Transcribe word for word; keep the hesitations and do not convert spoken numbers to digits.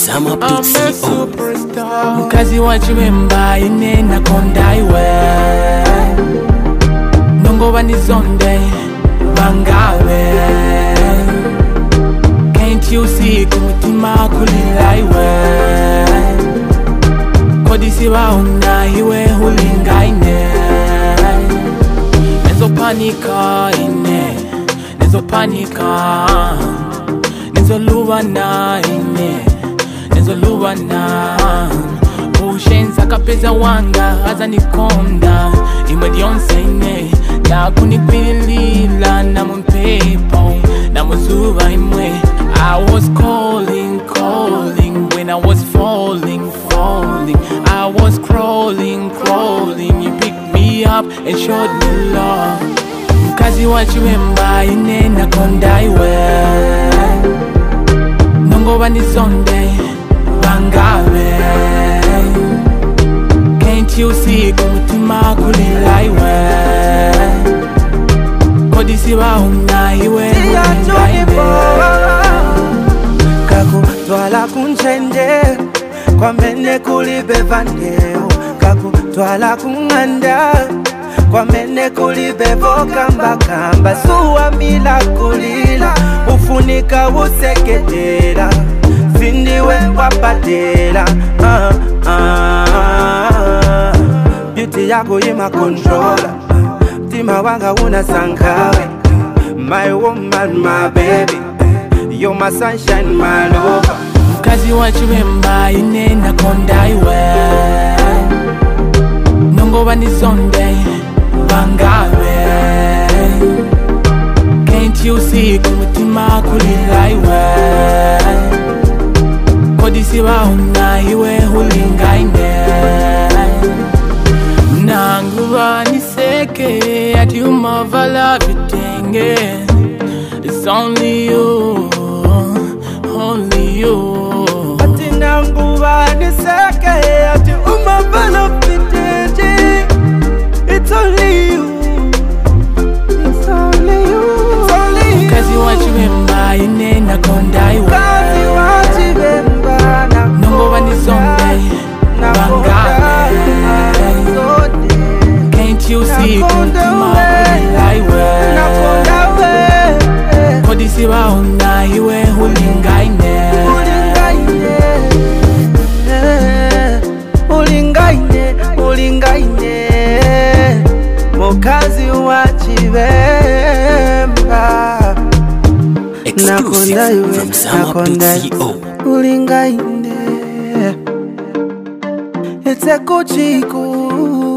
I'm a superstar. Mukazi wachimemba ine nakonda iwe. Nongo vanizonde bangawe. Can't you see kumutima kulila iwe. Kodisi wauna iwe hulinga ine. Nezo panika ine. Nezo panika. Nezo luwana ine. Nezo luwana. Ushenza kapeza wanga haza nikonda. Imwe dionse ine. Na kunikwilila na mpepo. Na muzuba imwe. I was calling, calling. When I was falling, falling. I was crawling, crawling. You picked me up and showed me love. Mukazi wachimemba ine nakonda iwe. Nongo vanizonde bangawe. Can't you see kumutima kulila iwe. Kodisi wauna iwe hulinga ine. Kaku twala kunchende kwa mene kulibevandeo. Kaku twala kunganda kwa mene kulibevo kamba kamba. Suwa mila kulila ufunika useketela. Sindiwe wapatela. uh, uh, Beauty yako yima controller. Tima wanga una sankawe. My woman, my baby. You're my sunshine, my lover. Mukazi wachimemba ine nakonda iwe. Nongo vanizonde bangawe. Can't you see kumutima kulila iwe. Kodisi wauna iwe hulinga ine. Nangu vaniseke ati umavala vitenge. It's only you, only you. Ati nangu vaniseke ati umavala vitenge. It's only you, it's only you, it's only you. Mukazi wachimemba ine nakonda iwe. Mukazi wachimemba nakonda. Nongo vanizonde bangawe. Can't you see kumutima kulila iwe. Kodisi wauna iwe hulinga ine. Hulinga ine, hulinga ine. Mukazi wachimemba nakonda iwe, nakonda iwe. Hulinga ine. It's a kuchiku.